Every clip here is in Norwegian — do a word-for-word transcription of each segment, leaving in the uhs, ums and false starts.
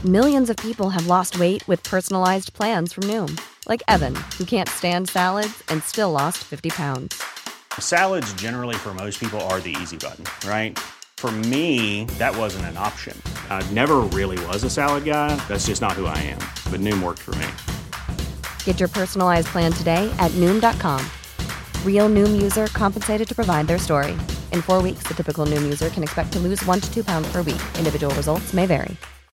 Millions of people have lost weight with personalized plans from Noom. Like Evan, who can't stand salads and still lost fifty pounds. Salads generally for most people are the easy button, right? For me, that wasn't an option. I never really was a salad guy. That's just not who I am. But Noom worked for me. Get your personalized plan today at Noom dot com. Real Noom user compensated to provide their story. In four weeks, the typical Noom user can expect to lose one to two pounds per week. Individual results may vary.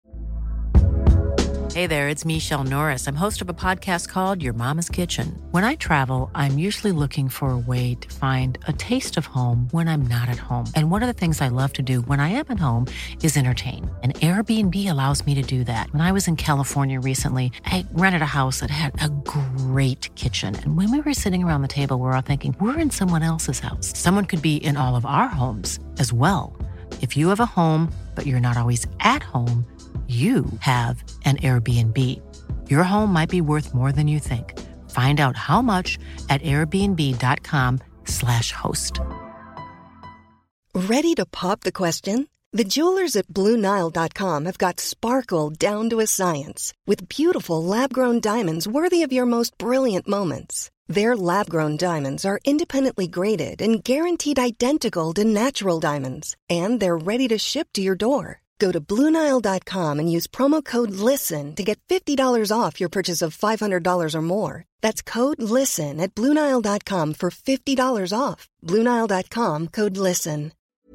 Hey there, it's Michelle Norris. I'm host of a podcast called Your Mama's Kitchen. When I travel, I'm usually looking for a way to find a taste of home when I'm not at home. And one of the things I love to do when I am at home is entertain. And Airbnb allows me to do that. When I was in California recently, I rented a house that had a great kitchen. And when we were sitting around the table, we were all thinking, we're in someone else's house. Someone could be in all of our homes as well. If you have a home, but you're not always at home, you have an Airbnb. Your home might be worth more than you think. Find out how much at airbnb.com slash host. Ready to pop the question? The jewelers at Blue Nile dot com have got sparkle down to a science with beautiful lab-grown diamonds worthy of your most brilliant moments. Their lab-grown diamonds are independently graded and guaranteed identical to natural diamonds, and they're ready to ship to your door. Go to Blue Nile dot com and use promo code LISTEN to get fifty dollars off your purchase of five hundred dollars or more. That's code LISTEN at Blue Nile dot com for fifty dollars off. Blue Nile dot com, code LISTEN.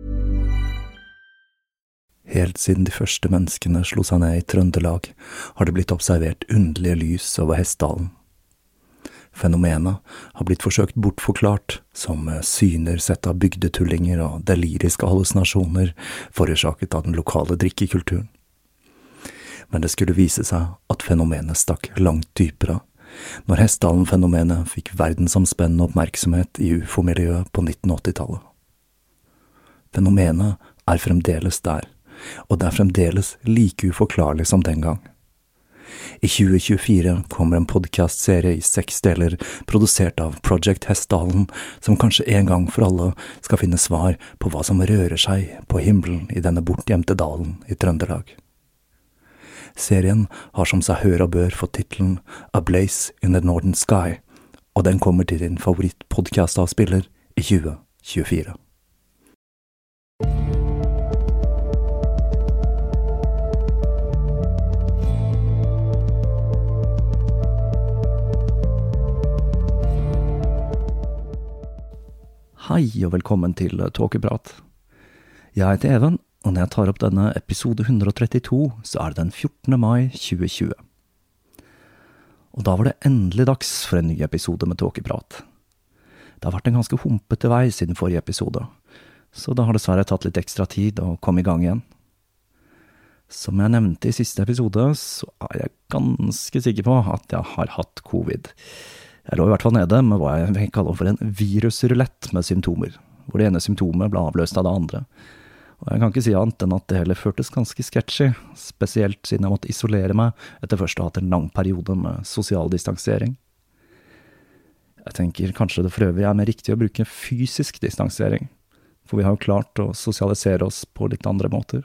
Helt siden de første menneskene slo seg ned i Trøndelag, har det blitt observert underlige lys over Hessdalen. Fenomenet har blitt forsøkt bortforklart som syner sett av bygdetullinger og deliriske hallusinasjoner forårsaket av den lokale drikkekulturen. Men det skulle vise seg at fenomenet stakk langt dypere, når Hessdalen-fenomenet fikk verdensomspennende oppmerksomhet i U F O-miljøet på nitten åtti-tallet. Fenomenet er fremdeles der, og det er fremdeles like uforklarlig som den gang. I tjue tjuefire kommer en podcastserie i seks deler produsert av Project Hessdalen, som kanskje en gang for alle skal finne svar på hva som rører seg på himmelen i denne bortgjemte dalen i Trøndelag. Serien har som seg hør og bør fått titelen A Blaze in the Northern Sky, og den kommer til din favorittpodcastavspiller i tjue tjuefire. Hei og velkommen til Tåkeprat. Jeg heter Even, og når jeg tar opp denne episode hundre og trettito, så er det den fjortende mai tjue tjue. Og da var det endelig dags for en ny episode med Tåkeprat. Det har vært en ganske humpete vei siden forrige episode, så da har dessverre tatt litt ekstra tid å komme i gang igjen. Som jeg nevnte i siste episode, så er jeg ganske sikker på at jeg har hatt covid. Jeg lå i hvert fall nede med hva jeg kaller for en virusrulett med symptomer, hvor det ene symptomet ble avløst av det andre. Og jeg kan ikke si annet enn at det heller føltes ganske sketchy, spesielt siden jeg måtte isolere meg etter først å ha hatt en lang periode med sosial distansering. Jeg tenker kanskje det for øvrig er mer riktig å bruke fysisk distansering, for vi har jo klart å sosialisere oss på litt andre måter.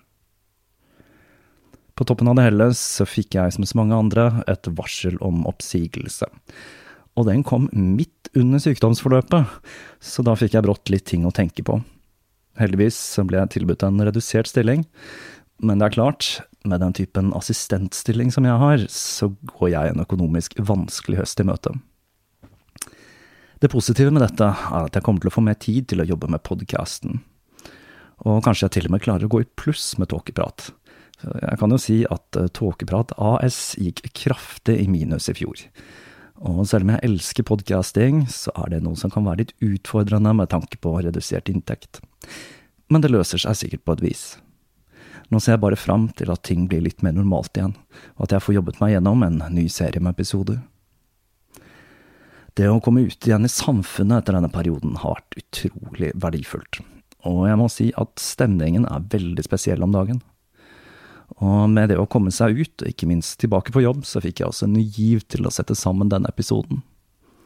På toppen av det hele så fikk jeg som så mange andre et varsel om oppsigelse. Og den kom midt under sykdomsforløpet, så da fikk jeg brått litt ting å tenke på. Heldigvis ble jeg tilbudt en redusert stilling, men det er klart, med den typen assistentstilling som jeg har, så går jeg en økonomisk vanskelig høst i møte. Det positive med dette er at jeg kommer til å få mer tid til å jobbe med podcasten. Og kanskje jeg til og med klarer å gå i pluss med Tåkeprat. Jeg kan jo si at Tåkeprat A S gikk kraftig i minus i fjor. Og selv om jeg elsker podcasting, så er det noe som kan være litt utfordrende med tanke på redusert inntekt. Men det løser seg sikkert på et vis. Nå ser jeg bare frem til at ting blir litt mer normalt igjen, og at jeg får jobbet meg gjennom en ny serie med episoder. Det å komme ut igjen i samfunnet etter denne perioden har vært utrolig verdifullt. Og jeg må si at stemningen er veldig spesiell om dagen. Og med det å komme seg ut, og ikke minst tilbake på jobb, så fikk jeg også en ny giv til å sette sammen denne episoden.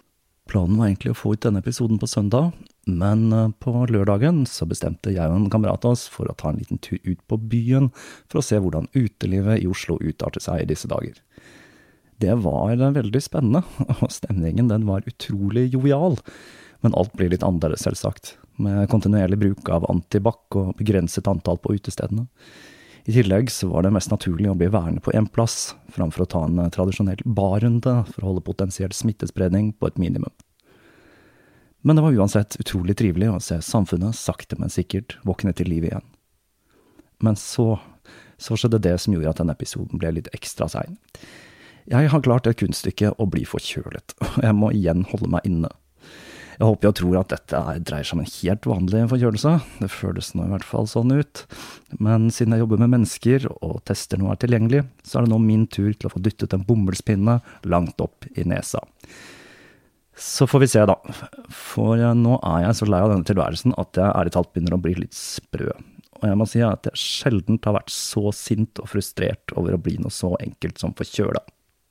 Planen var egentlig å få ut denne episoden på søndag, men på lørdagen så bestemte jeg og en kamerat oss for å ta en liten tur ut på byen for å se hvordan utelivet i Oslo utarter seg i disse dager. Det var veldig spennende, og stemningen den var utrolig jovial, men alt blir litt annerledes selvsagt, med kontinuerlig bruk av antibac og begrenset antall på utestedene. I tillegg så var det mest naturlig å bli værende på en plass, framfor å ta en tradisjonell barrunde for å holde potensiell smittespredning på et minimum. Men det var uansett utrolig trivelig å se samfunnet sakte, men sikkert våkne til liv igjen. Men så, så skjedde det som gjorde at denne episoden ble litt ekstra sein. Jeg har klart et kunststykke å bli forkjølet, og jeg må igjen holde meg inne. Jeg håper og tror at dette er, dreier seg om en helt vanlig forkjølelse. Det føles nå i hvert fall sånn ut. Men siden jeg jobber med mennesker og tester noe er tilgjengelig, så er det nå min tur til å få dyttet en bomullspinne langt opp i nesa. Så får vi se da, for nå er jeg så lei av denne tilværelsen at jeg ærlig talt begynner å bli litt sprø. Og jeg må si at jeg sjelden har vært så sint og frustrert over å bli noe så enkelt som forkjøla.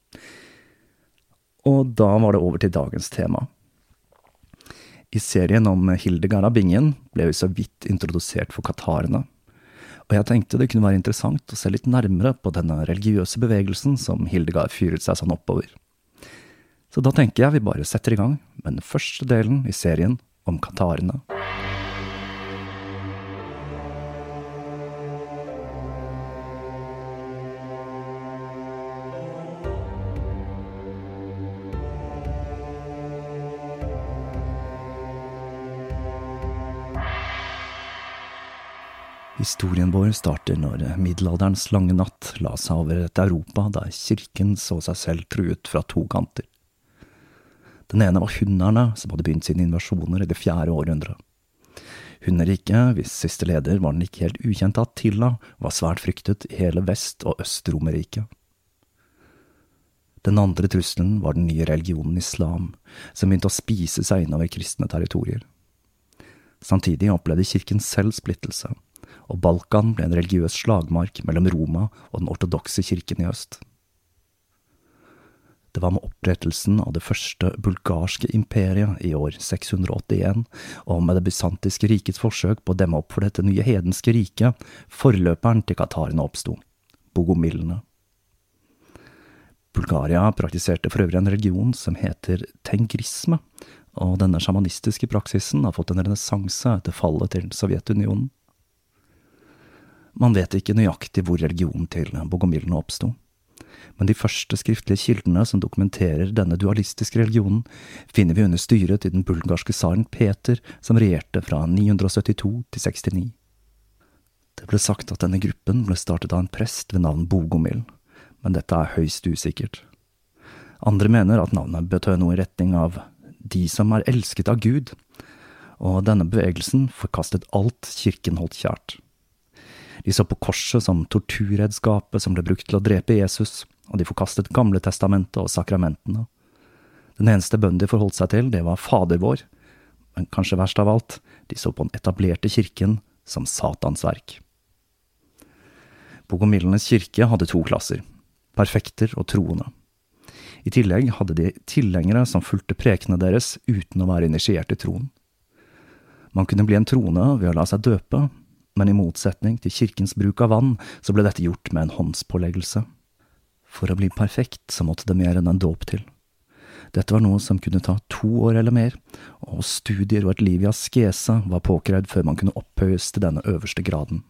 Og da var det over til dagens tema. I serien om Hildegard av Bingen ble vi så vidt introdusert for katarene, og jeg tenkte det kunne være interessant å se litt nærmere på denne religiøse bevegelsen som Hildegard fyret seg sånn oppover. Så da tenker jeg vi bare setter i gang med den første delen i serien om katarene. Historien vår starter når middelalderens lange natt la seg over et Europa der kirken så seg selv truet fra to kanter. Den ene var hunderne som hadde begynt sine invasjoner i det fjerde århundret. Hunderriket, hvis siste leder var den ikke helt ukjente Attila, var svært fryktet i hele Vest- og Øst-Romerriket. Den andre trusselen var den nye religionen islam, som begynte å spise seg innover kristne territorier. Samtidig opplevde kirken selv splittelse, og Balkan ble en religiøs slagmark mellom Roma og den ortodokse kirken i øst. Det var med opprettelsen av det første bulgarske imperiet i år seks hundre åttien, og med det bysantiske rikets forsøk på å demme opp for dette nye hedenske riket, forløperen til katarene oppstod, bogomillene. Bulgaria praktiserte for øvrig en religion som heter tengrisme, og denne sjamanistiske praksisen har fått en renessanse etter fallet til Sovjetunionen. Man vet ikke nøyaktig hvor religionen til bogomillene oppstod, men de første skriftlige kildene som dokumenterer denne dualistiske religionen finner vi under styret til den bulgarske tsaren Peter, som regjerte fra ni hundre syttito til sekstini. Det ble sagt at denne gruppen ble startet av en prest ved navn Bogomill, men dette er høyst usikkert. Andre mener at navnet betød noe i retning av «de som er elsket av Gud», og denne bevegelsen forkastet alt kirken holdt kjært. De så på korset som torturredskapet som ble brukt til å drepe Jesus, og de forkastet Gamle testamentet og sakramentene. Den eneste bønn de forholdt seg til, det var Fader vår, men kanskje verst av alt, de så på den etablerte kirken som Satans verk. Bogomillenes kirke hadde to klasser, perfekter og troende. I tillegg hadde de tilhengere som fulgte prekene deres uten å være initiert i troen. Man kunne bli en troende ved å la seg døpe, men i motsetning til kirkens bruk av vann, så ble dette gjort med en håndspåleggelse. For å bli perfekt, så måtte det mer enn en dåp til. Dette var noe som kunne ta to år eller mer, og studier og et liv i askese var påkrevd før man kunne opphøyes til denne øverste graden.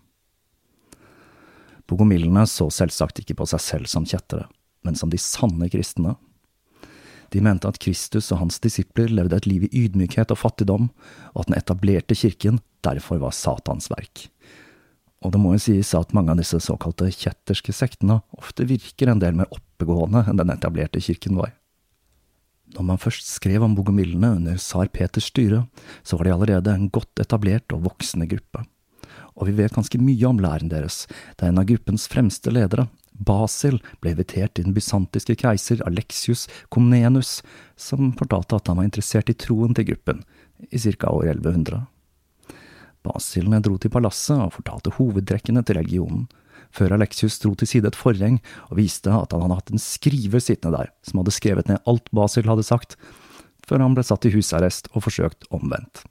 Bogomillene så selvsagt ikke på seg selv som kjettere, men som de sanne kristne. De mente at Kristus og hans disipler levde et liv i ydmykhet og fattigdom, og at den etablerte kirken derfor var Satans verk. Og det må jo sies at mange av disse såkalte kjetterske sektene ofte virker en del mer oppegående enn den etablerte kirken var. Når man først skrev om bogomillene under tsar Peters styre, så var de allerede en godt etablert og voksende gruppe. Og vi vet ganske mye om læren deres, da en av gruppens fremste ledere, Basil, ble invitert til den bysantiske keiser Alexius Komnenus, som fortalte at han var interessert i troen til gruppen, i cirka år elleve hundre. Basil dro til palasset og fortalte hovedtrekkene til religionen, før Alexius dro til side et forheng og viste at han hadde hatt en skriver sittende der, som hadde skrevet ned alt Basil hadde sagt. før han ble satt i husarrest og forsøkt omvendt.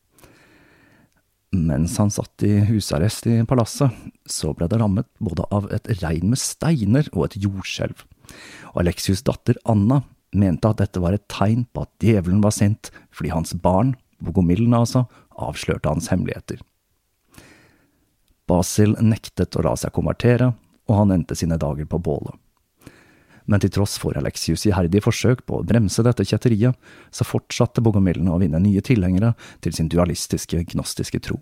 Mens han satt i husarrest i palasset, så ble det rammet både av et regn med steiner og et jordskjelv. Og Alexius' datter Anna mente at dette var et tegn på at djevelen var sint, fordi hans barn, Bogomilna altså, avslørte hans hemmeligheter. Basil nektet å la seg konvertere, og han endte sine dager på bålet. Men til tross for Alexius' iherdige forsøk på å bremse dette kjetteriet, så fortsatte Bogomilna å vinne nye tilhengere til sin dualistiske, gnostiske tro.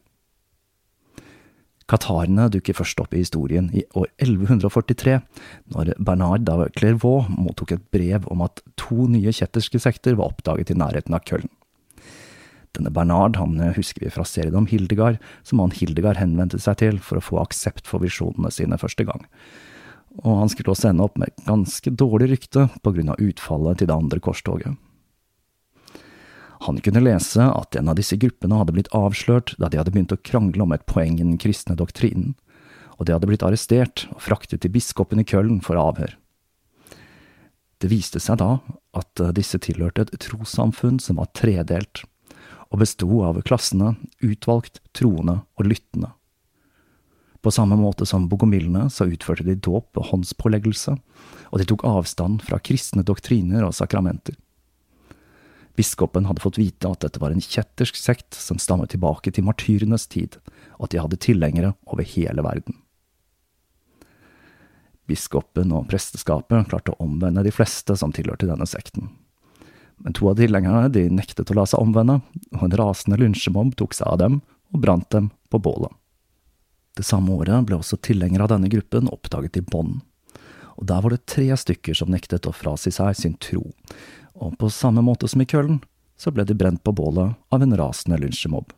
Katarene dukker først opp i historien i år elleve førtitre, når Bernard av Clairvaux mottok et brev om at to nye kjetterske sekter var oppdaget i nærheten av Køln. Denne Bernard, han husker vi fra serien om Hildegard, som han Hildegard henvendte seg til for å få aksept for visjonene sine første gang. Og han skulle også ende opp med et ganske dårlig rykte på grunn av utfallet til det andre korstoget. Han kunne lese at en av disse gruppene hadde blitt avslørt da de hadde begynt å krangle om et poeng i den kristne doktrinen, og de hadde blitt arrestert og fraktet til biskopen i Køln for avhør. Det viste seg da at disse tilhørte et trossamfunn som var tredelt, og bestod av klassene utvalgt, troende og lyttende. På samme måte som bogomilene så utførte de dåp og håndspåleggelse, og de tok avstand fra kristne doktriner og sakramenter. Biskopen hadde fått vite at dette var en kjettersk sekt som stammet tilbake til martyrenes tid, og at de hadde tilhengere over hele verden. Biskopen og presteskapet klarte å omvende de fleste som tilhørte denne sekten. Men to av tilhengerne de nektet å la seg omvende, og en rasende lynsjemobb tok seg av dem og brant dem på bålet. Det samme året ble også tilhengere av denne gruppen oppdaget i Bonn, og der var det tre stykker som nektet å frasi seg sin tro, og på samme måte som i Køln, så ble de brent på bålet av en rasende lynsjemobb.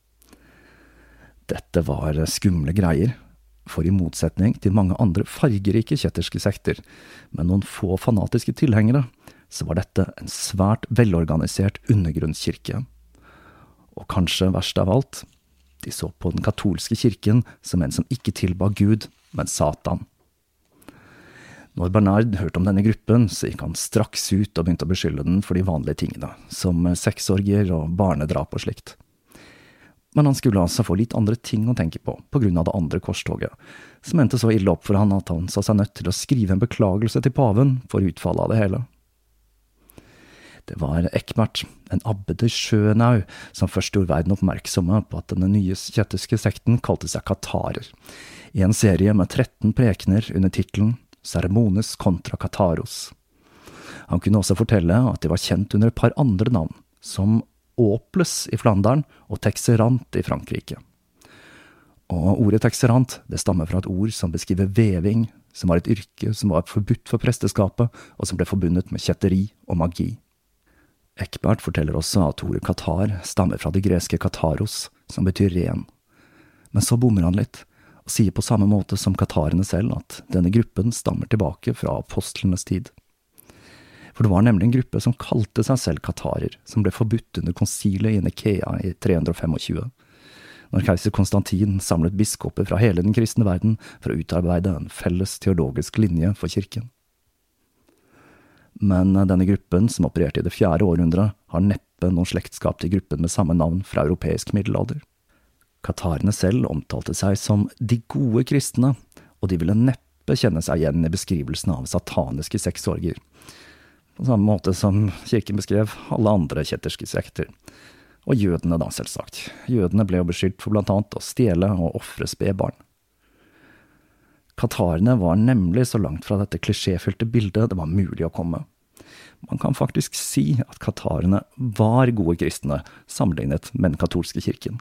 Dette var skumle greier, for i motsetning til mange andre fargerike kjetterske sekter, med noen få fanatiske tilhengere, så var dette en svært velorganisert undergrunnskirke. Og kanskje verst av alt, de så på den katolske kirken som en som ikke tilba Gud, men Satan. Når Bernard hørte om denne gruppen, så gikk han straks ut og begynte å beskylde den for de vanlige tingene, som sexorgier og barnedrap og slikt. Men han skulle altså få litt andre ting å tenke på, på grunn av det andre korstoget, som endte så ille opp for han at han så seg nødt til å skrive en beklagelse til paven for utfallet av det hele. Det var Ekmert, en abbe de Schönau, som først gjorde verden oppmerksomme på at denne nye kjetterske sekten kalte seg katarer, i en serie med tretten prekener under titelen Ceremones contra Kataros. Han kunne også fortelle at de var kjent under et par andre navn, som Åples i Flandern og Texerant i Frankrike. Og ordet Texerant, det stammer fra et ord som beskriver veving, som var et yrke som var forbudt for presteskapet, og som ble forbundet med kjetteri og magi. Ekbert forteller også at ordet Katar stammer fra det greske Kataros, som betyr ren. Men så bommer han litt, og sier på samme måte som katarene selv at denne gruppen stammer tilbake fra apostlenes tid. For det var nemlig en gruppe som kalte seg selv katarer, som ble forbudt under konsilet i Nikea i tre hundre tjuefem, når keiser Konstantin samlet biskoper fra hele den kristne verden for å utarbeide en felles teologisk linje for kirken. Men denne gruppen, som opererte i det fjerde århundret, har neppe noen slektskap til gruppen med samme navn fra europeisk middelalder. Katarene selv omtalte seg som de gode kristne, og de ville neppe kjenne seg igjen i beskrivelsen av sataniske sexorgier, på samme måte som kirken beskrev alle andre kjetterske sekter. Og jødene da, selvsagt. Jødene ble jo beskyldt for blant annet å stjele og offre spedbarn. Katarene var nemlig så langt fra dette klisjéfylte bildet det var mulig å komme. Man kan faktisk si at katarene var gode kristne sammenlignet med den katolske kirken.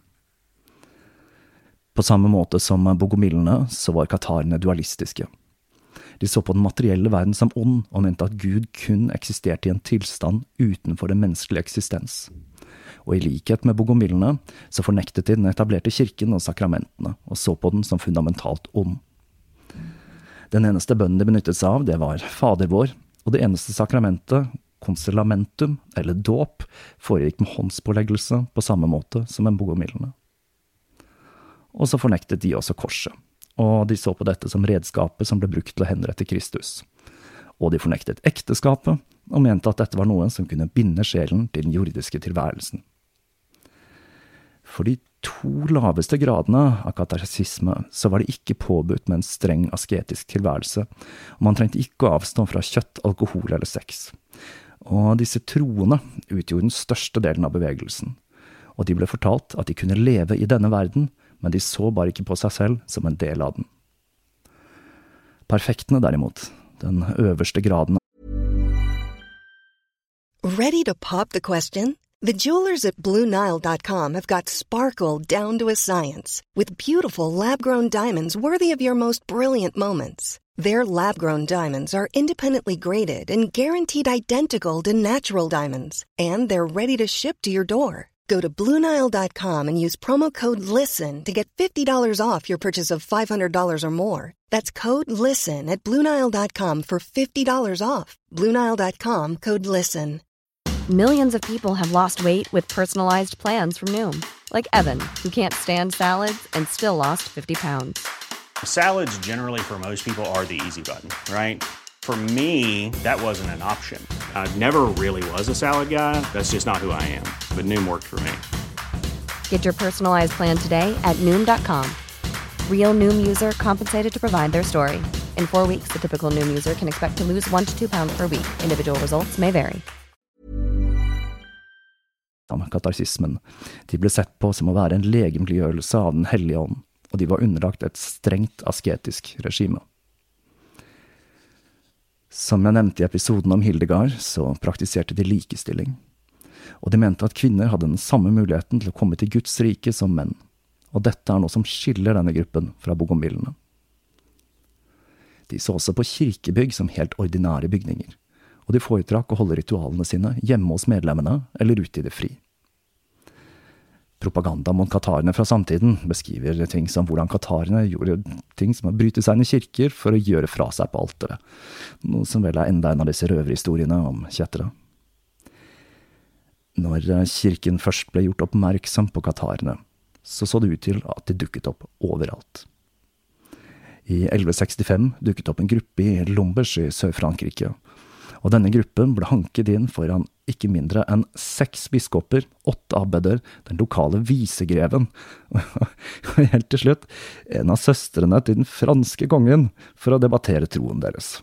På samme måte som bogomilene så var katarene dualistiske. De så på den materielle verden som ond og mente at Gud kun eksisterte i en tilstand utenfor den menneskelige eksistens. Og i likhet med bogomilene så fornektet de den etablerte kirken og sakramentene og så på den som fundamentalt ond. Den eneste bønnen de benyttet seg av, det var Fader vår, og det eneste sakramentet, konstellamentum, eller dåp, foregikk med håndspåleggelse på samme måte som en bogomilene. Og så fornektet de også korset, og de så på dette som redskapet som ble brukt til å henrette Kristus. Og de fornektet ekteskapet, og mente at dette var noe som kunne binde sjelen til den jordiske tilværelsen. For de to laveste gradene av katarsisme så var det ikke påbudt med en streng asketisk tilværelse, og man trengte ikke å avstå fra kjøtt, alkohol eller sex. Og disse troende utgjorde den største delen av bevegelsen, og de ble fortalt at de kunne leve i denne verden, men de så bare ikke på seg selv som en del av den. Perfektene derimot, den øverste graden. Ready to pop the question? The jewelers at Blue Nile dot com have got sparkle down to a science with beautiful lab-grown diamonds worthy of your most brilliant moments. Their lab-grown diamonds are independently graded and guaranteed identical to natural diamonds, and they're ready to ship to your door. Go to Blue Nile dot com and use promo code LISTEN to get fifty dollars off your purchase of five hundred dollars or more. That's code LISTEN at Blue Nile dot com for fifty dollars off. Blue Nile dot com, code LISTEN. Millions of people have lost weight with personalized plans from Noom. Like Evan, who can't stand salads and still lost fifty pounds. Salads generally for most people are the easy button, right? For me, that wasn't an option. I never really was a salad guy. That's just not who I am. But Noom worked for me. Get your personalized plan today at Noom dot com. Real Noom user compensated to provide their story. In four weeks, the typical Noom user can expect to lose one to two pounds per week. Individual results may vary. Katarsismen. De ble sett på som å være en legemliggjørelse av den hellige ånd, og de var underlagt et strengt asketisk regime. Som jeg nevnte i episoden om Hildegard, så praktiserte de likestilling, og de mente at kvinner hadde den samme muligheten til å komme til Guds rike som menn, og dette er noe som skiller denne gruppen fra bogomillene. De så også på kirkebygg som helt ordinære bygninger, og de foretrakk å holde ritualene sine hjemme hos medlemmene eller ute i det fri. Propaganda mot katarene fra samtiden beskriver ting som hvordan katarene gjorde ting som å bryte seg inn i kirker for å gjøre fra seg på alteret, noe som vel er enda en av disse røverhistoriene om kjettere. Når kirken først ble gjort oppmerksom på katarene, så så det ut til at de dukket opp overalt. I elleve sekstifem dukket opp en gruppe i Lombers i Sør-Frankrike, og denne gruppen ble hanket inn foran ikke mindre enn seks biskoper, åtte abbeder, den lokale visegreven, og helt til slutt en av søstrene til den franske kongen for å debattere troen deres.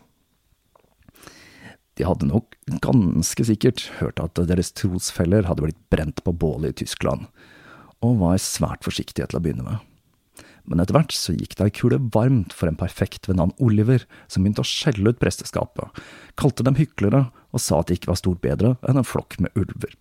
De hadde nok ganske sikkert hørt at deres trosfeller hadde blitt brent på bålet i Tyskland, og var svært forsiktige til å begynne med. Men etter hvert så gikk det ei kule varmt for en perfekt ved navn Oliver, som begynte å skjelle ut presteskapet, kalte dem hyklere og sa at de ikke var stort bedre enn en flokk med ulver.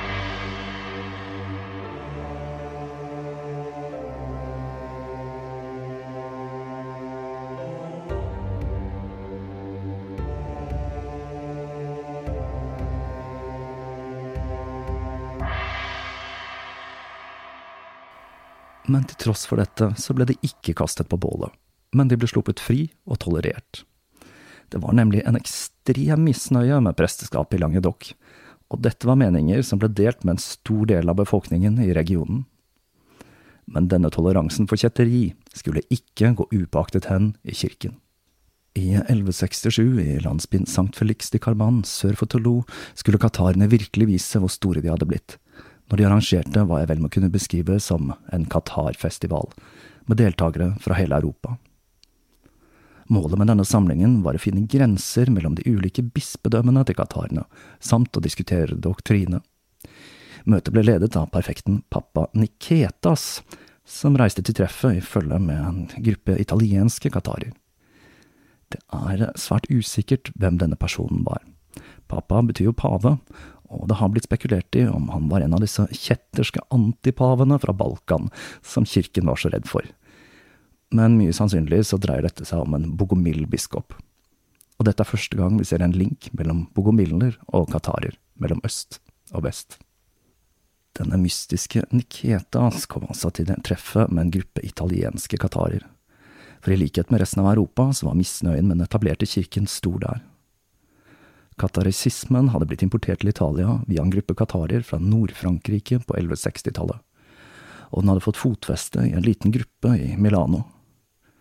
Men til tross for dette så ble de ikke kastet på bålet, men de ble sluppet fri og tolerert. Det var nemlig en ekstrem misnøye med presteskapet i Languedoc, og dette var meninger som ble delt med en stor del av befolkningen i regionen. Men denne toleransen for kjetteri skulle ikke gå upåaktet hen i kirken. I elleve sekstisju i landsbyen Sankt Felix de Carman sør for Toulouse skulle katarene virkelig vise hvor store de hadde blitt. Når de arrangerte hva jeg vel må kunne beskrive som en Qatar-festival, med deltagere fra hele Europa. Målet med denne samlingen var å finne grenser mellom de ulike bispedømmene til katarene, samt å diskutere doktrine. Møtet ble ledet av perfekten pappa Niketas, som reiste til treffet i følge med en gruppe italienske katarer. Det er svært usikkert hvem denne personen var. Pappa betyr jo pave, og det har blitt spekulert i om han var en av disse kjetterske antipavene fra Balkan, som kirken var så redd for. Men mye sannsynlig så dreier dette seg om en bogomill-biskop. Og dette er første gang vi ser en link mellom bogomiller og katarer, mellom øst og vest. Denne mystiske Niketas kom altså til det treffet med en gruppe italienske katarer. For i likhet med resten av Europa så var misnøyen med den etablerte kirken stor der. Katarisismen hadde blitt importert til Italia via en gruppe katarer fra Nord-Frankrike på elleve seksti-tallet, og den hadde fått fotfeste i en liten gruppe i Milano.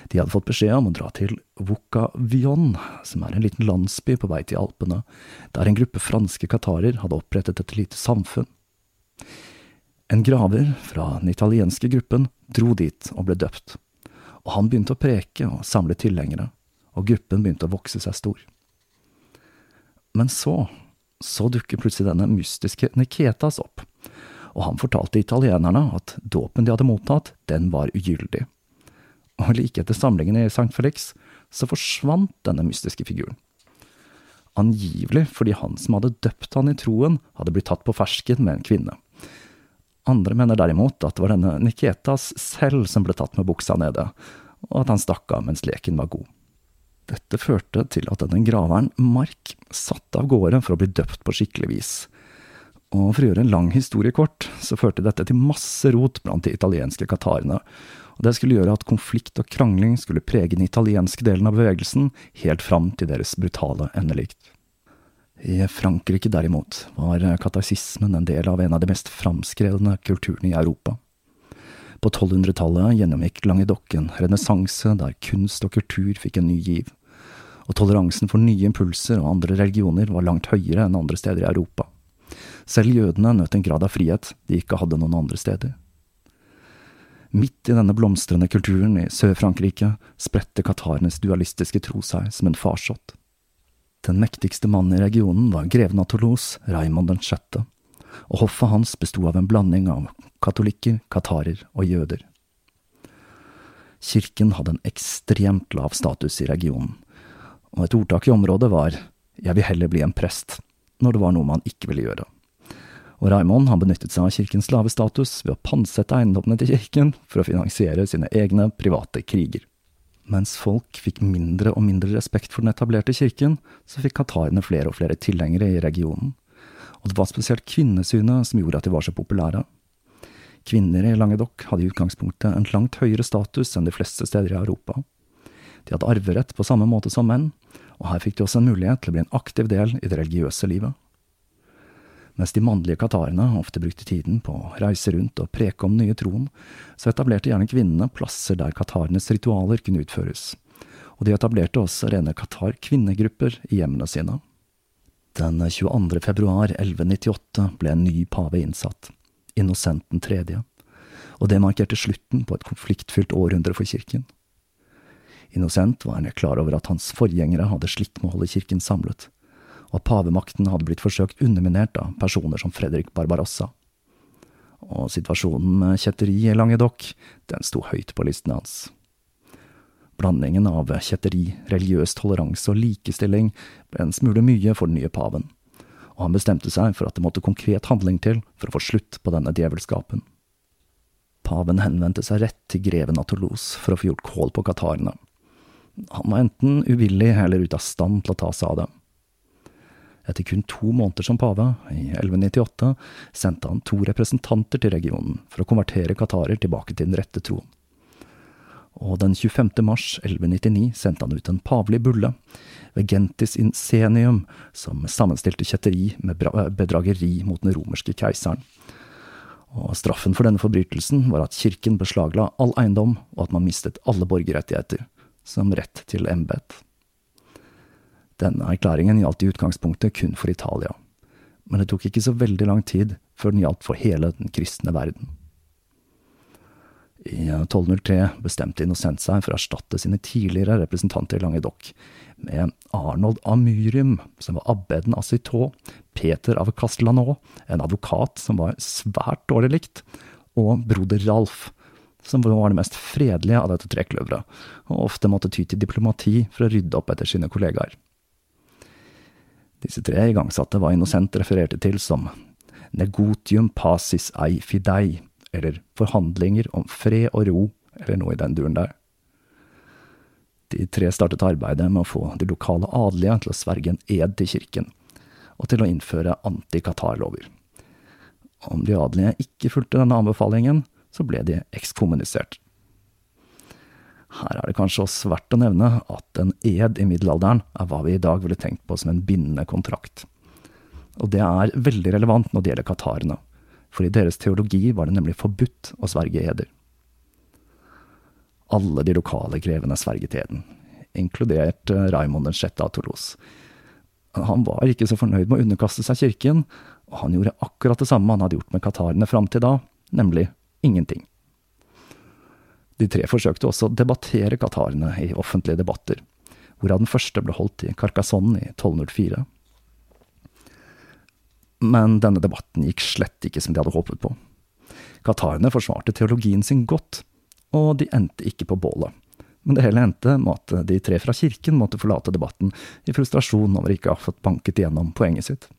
De hadde fått beskjed om å dra til Vukavion, som er en liten landsby på vei til Alpene, der en gruppe franske katarer hadde opprettet et lite samfunn. En graver fra den italienske gruppen dro dit og ble døpt, og han begynte å preke og samle tilhengere, og gruppen begynte å vokse seg stor. Men så, så dukker plutselig denne mystiske Niketas opp, og han fortalte italienerne at dåpen de hadde mottatt, den var ugyldig. Og like etter samlingen i Sankt Felix, så forsvant denne mystiske figuren. Angivelig fordi han som hadde døpt han i troen, hadde blitt tatt på fersken med en kvinne. Andre mener derimot at det var denne Niketas selv som ble tatt med buksa nede, og at han stakk av mens leken var god. Dette førte til at denne graveren Mark satt av gårde for å bli døpt på skikkelig vis. Og for å gjøre en lang historie kort, så førte dette til masse rot blant de italienske katarene, og det skulle gjøre at konflikt og krangling skulle prege den italienske delen av bevegelsen helt fram til deres brutale endelikt. I Frankrike derimot var katarsismen en del av en av de mest framskredne kulturene i Europa. På tolvhundretallet gjennomgikk Languedoc en renessanse der kunst og kultur fikk en ny giv, og toleransen for nye impulser og andre religioner var langt høyere enn andre steder i Europa. Selv jødene nøt en grad av frihet de ikke hadde noen andre steder. Midt i denne blomstrende kulturen i Sør-Frankrike spredte katarenes dualistiske tro seg som en farsott. Den mektigste mannen i regionen var greven av Toulouse, Raymond den sjette, og hoffet hans bestod av en blanding av katolikker, katarer og jøder. Kirken hadde en ekstremt lav status i regionen, og et ordtak i området var «Jeg vil heller bli en prest», når det var noe man ikke ville gjøre. Og Raymond han benyttet seg av kirkens lave status ved å pansette eiendommene til kirken for å finansiere sine egne private kriger. Mens folk fikk mindre og mindre respekt for den etablerte kirken, så fikk katarene flere og flere tilhengere i regionen. Og det var spesielt kvinnesynet som gjorde at de var så populære. Kvinner i Languedoc hadde i utgangspunktet en langt høyere status enn de fleste steder i Europa. De hadde arverett på samme måte som menn, og her fikk de også en mulighet til å bli en aktiv del i det religiøse livet. Mens de mannlige katarene ofte brukte tiden på å reise rundt og preke om nye troen, så etablerte gjerne kvinnene plasser der katarenes ritualer kunne utføres, og de etablerte også rene katar-kvinnegrupper i hjemmene sine. Den tjueandre februar elleve nittiåtte ble en ny pave innsatt, Innocent den tredje, og det markerte slutten på et konfliktfylt århundre for kirken. Innocent var klar over at hans forgjengere hadde slitt med å holde kirken samlet, og pavemakten hadde blitt forsøkt underminert av personer som Fredrik Barbarossa. Og situasjonen med kjetteri i Languedoc, den sto høyt på listen hans. Blandingen av kjetteri, religiøs toleranse og likestilling ble en smule mye for den nye paven, og han bestemte seg for at det måtte konkret handling til for å få slutt på denne djevelskapen. Paven henvendte seg rett til greven av Toulouse for å få gjort kål på katarene. Han var enten uvillig eller ute av stand til å ta seg av det. Etter kun to måneder som pave, i elleve nittiåtte, sendte han to representanter til regionen for å konvertere katarer tilbake til den rette troen. Og den tjuefemte mars elleve nittini sendte han ut en pavelig bulle, Vegentis Insenium, som sammenstilte kjetteri med bedrageri mot den romerske keiseren. Og straffen for denne forbrytelsen var at kirken beslagla all eiendom, og at man mistet alle borgerrettigheter, som rett til embet. Denne erklæringen gjaldt i utgangspunktet kun for Italia, men det tok ikke så veldig lang tid før den gjaldt for hele den kristne verden. I tolv null tre bestemte Innocent seg for å erstatte sine tidligere representanter i Languedoc med Arnold Amyrium, som var abbeden av Citeaux, Peter av Castellanaux, en advokat som var svært dårlig likt, og broder Ralf, som var det mest fredelige av dette trekløveret, og ofte måtte ty til diplomati for å rydde opp etter sine kollegaer. Disse tre igangsatte var Innocent refererte til som «negotium pacis ei fidei», eller «forhandlinger om fred og ro», eller noe i den duren der. De tre startet arbeidet med å få de lokale adelige til å sverge en ed til kirken, og til å innføre anti-Katar-lover. Om de adelige ikke fulgte denne anbefalingen, så ble de ekskommunisert. Her er det kanskje også verdt å nevne at en ed i middelalderen er hva vi i dag ville tenkt på som en bindende kontrakt. Og det er veldig relevant når det gjelder katarene, for i deres teologi var det nemlig forbudt å sverge eder. Alle de lokale grevene sverget eden, inkludert Raimond den sjette av Toulouse. Han var ikke så fornøyd med å underkaste seg kirken, og han gjorde akkurat det samme han hadde gjort med katarene fram til da, nemlig ingenting. De tre forsøkte også å debattere katarene i offentlige debatter, hvorav den første ble holdt i Carcassonne i tolv null fire. Men denne debatten gikk slett ikke som de hadde håpet på. Katarene forsvarte teologien sin godt, og de endte ikke på bålet. Men det hele endte med at de tre fra kirken måtte forlate debatten i frustrasjon over ikke å ha fått banket igjennom poenget sitt.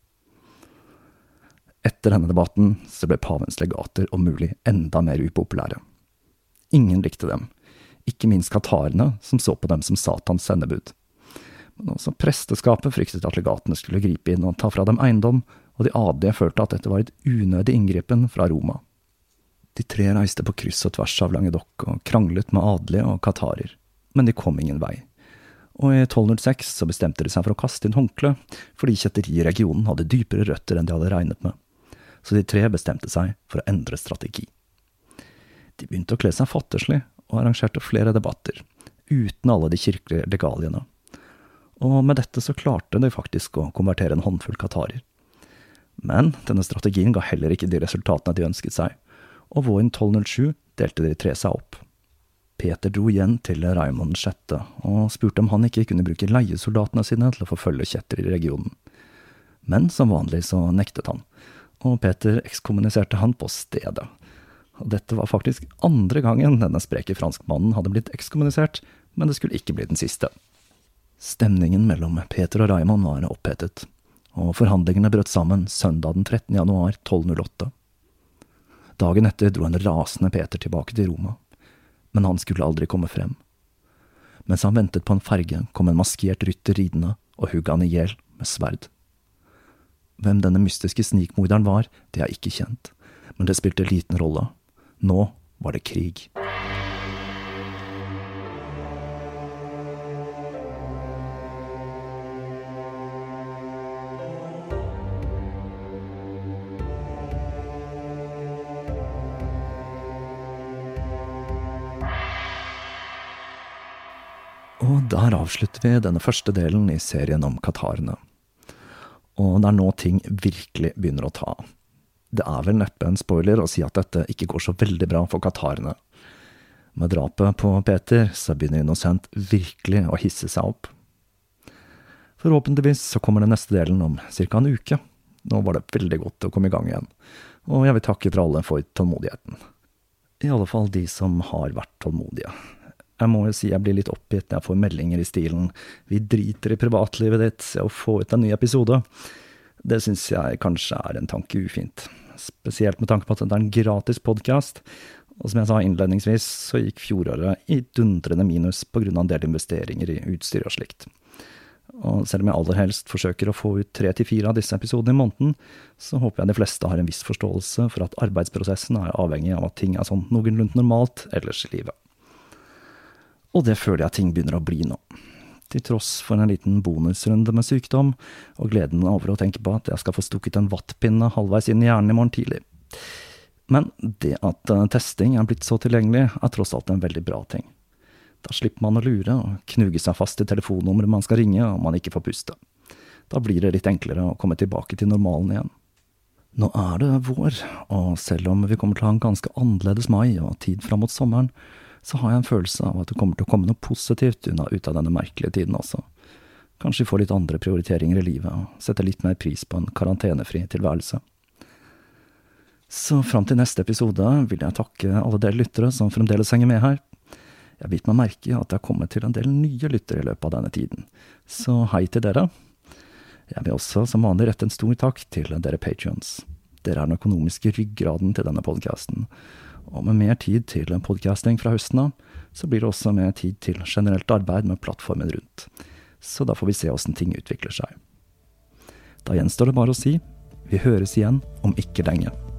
Etter denne debatten så ble pavens legater om mulig enda mer upopulære. Ingen likte dem, ikke minst katarene som så på dem som Satans sendebud. Men også presteskapet fryktet at legatene skulle gripe inn og ta fra dem eiendom, og de adelige følte at dette var et unødig inngripen fra Roma. De tre reiste på kryss og tvers av Languedoc og kranglet med adelige og katarer, men de kom ingen vei. Og i tolv null seks så bestemte de seg for å kaste inn håndkle, fordi kjetteri i regionen hadde dypere røtter enn de hadde regnet med. Så de tre bestemte seg for å endre strategi. De begynte å kle seg fatterslig og arrangerte flere debatter, uten alle de kirkelige legaliene. Og med dette så klarte de faktisk å konvertere en håndfull katarer. Men denne strategien ga heller ikke de resultatene de ønsket seg, og våren tolv null sju delte de tre seg opp. Peter dro igjen til Raimond den sjette, og spurte om han ikke kunne bruke leiesoldatene sine til å forfølge kjetter i regionen. Men som vanlig så nektet han, og Peter ekskommuniserte han på stedet. Og dette var faktisk andre gangen denne spreke franskmannen hadde blitt ekskommunisert, men det skulle ikke bli den siste. Stemningen mellom Peter og Raimond var opphetet, og forhandlingene brøt sammen søndag den trettende januar tolv null åtte. Dagen etter dro en rasende Peter tilbake til Roma, men han skulle aldri komme frem. Mens han ventet på en ferge, kom en maskert rytter ridende og hugg han i hjel med sverd. Hvem denne mystiske snikmorderen var, det er ikke kjent, men det spilte liten rolle. Nå var det krig. Og der avslutter vi denne første delen i serien om katarene. Og det er nå ting virkelig begynner å ta. Det er vel neppe en spoiler å si at dette ikke går så veldig bra for katarene. Med drapet på Peter så begynner Innocent virkelig å hisse seg opp. Forhåpentligvis så kommer den neste delen om cirka en uke. Nå var det veldig godt å komme i gang igjen, og jeg vil takke for alle for tålmodigheten. I alle fall de som har vært tålmodige. Jeg må jo si jeg blir litt oppgitt når jeg får meldinger i stilen «Vi driter i privatlivet ditt, se å få ut en ny episode». Det synes jeg kanskje er en tanke ufint. Spesielt med tanke på at det er en gratis podcast, og som jeg sa innledningsvis, så gikk fjoråret i dundrende minus på grunn av en del investeringer i utstyr og slikt. Og selv om jeg aller helst forsøker å få ut tre til fire av disse episodene i måneden, så håper jeg de fleste har en viss forståelse for at arbeidsprosessen er avhengig av at ting er sånn noenlunde normalt ellers i livet. Og det føler jeg ting begynner å bli nå. Til tross for en liten bonusrunde med sykdom, og gleden over å tenke på at jeg skal få stukket en vattpinne halvveis inn i hjernen i morgen tidlig. Men det at testing er blitt så tilgjengelig, er tross alt en veldig bra ting. Da slipper man å lure og knuge seg fast i telefonnummeret man skal ringe om man ikke får puste. Da blir det litt enklere å komme tilbake til normalen igjen. Nå er det vår, og selv om vi kommer til å ha en ganske annerledes mai og tid fram mot sommeren, så har jeg en følelse av at det kommer til å komme noe positivt unna ut av denne merkelige tiden også. Kanskje vi får litt andre prioriteringer i livet, og setter litt mer pris på en karantenefri tilværelse. Så fram til neste episode vil jeg takke alle dere lyttere som fremdeles henger med her. Jeg vet meg merke at jeg har kommet til en del nye lyttere i løpet av denne tiden, så hei til dere. Jeg vil også som vanlig rette en stor takk til dere Patreons. Dere er den økonomiske ryggraden til denne podcasten. Og med mer tid til podcasting fra høsten av, så blir det også mer tid til generelt arbeid med plattformen rundt. Så da får vi se hvordan ting utvikler seg. Da gjenstår det bare å si, vi høres igjen om ikke lenge.